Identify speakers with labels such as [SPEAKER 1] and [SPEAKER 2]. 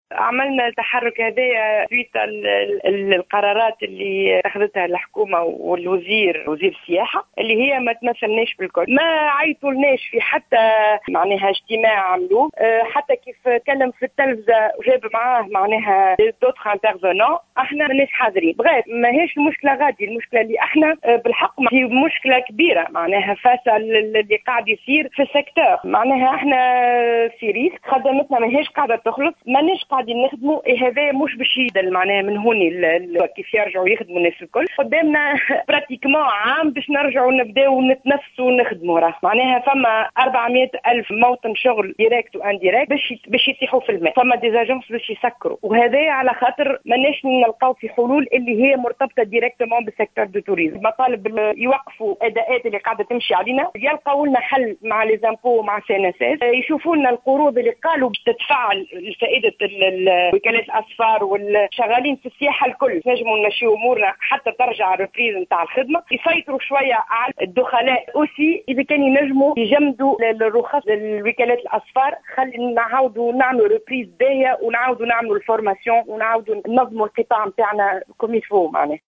[SPEAKER 1] عملنا التحرك هذايا سويت القرارات اللي اخذتها الحكومه وزير السياحه اللي هي ما تمثلناش بالكل، ما عيطولناش في حتى معناها اجتماع عملوه، حتى كيف كلم في التلفزه وجاب معاه معناها دوتر انترفونون، احنا ماناش حاضرين. بغيت ماهيش المشكله غادي، المشكله اللي احنا بالحق هي مشكله كبيره معناها فاسه اللي قاعد يصير في السيكتور. معناها احنا في ريسك، خدمتنا ماهيش قاعده تخلص، ماناش قاعدين نخدموا، هذا مش باش يدل معناها من هوني كيف يرجعوا يخدموا الناس الكل. قدامنا براتيكمون عام باش نرجعوا نبداو نتنفسوا ونخدموا. راه معناها فما 400 ألف موطن شغل ديريكت وانديريكت باش يطيحوا في الماء، فما ديزاجونس باش يسكروا، وهذا على خاطر ماناش نلقاو في حلول اللي هي مرتبطه ديريكتومون بالسيكتور دو توريزم. مطالب يوقفوا اداءات اللي قاعده تمشي علينا، يلقاو لنا حل مع لي زامبو مع سي ان اس اس، يشوفوا لنا القروض اللي قالوا تتفعل لفائده وكالات الاسفار والشغالين في السياحه الكل، نجموا نمشيو امورنا حتى ترجع الريبريز نتاع الخدمه. يسيطروا شويه على الدخلاء اوسي، اذا كان ينجموا يجمدوا الرخص لوكالات الاسفار، خلينا نعاودوا نعملوا ريبريز باهيه ونعاودوا نعملوا الفورماسيون ونعاودوا ننظموا القطاع نتاعنا كوم يفو معناه.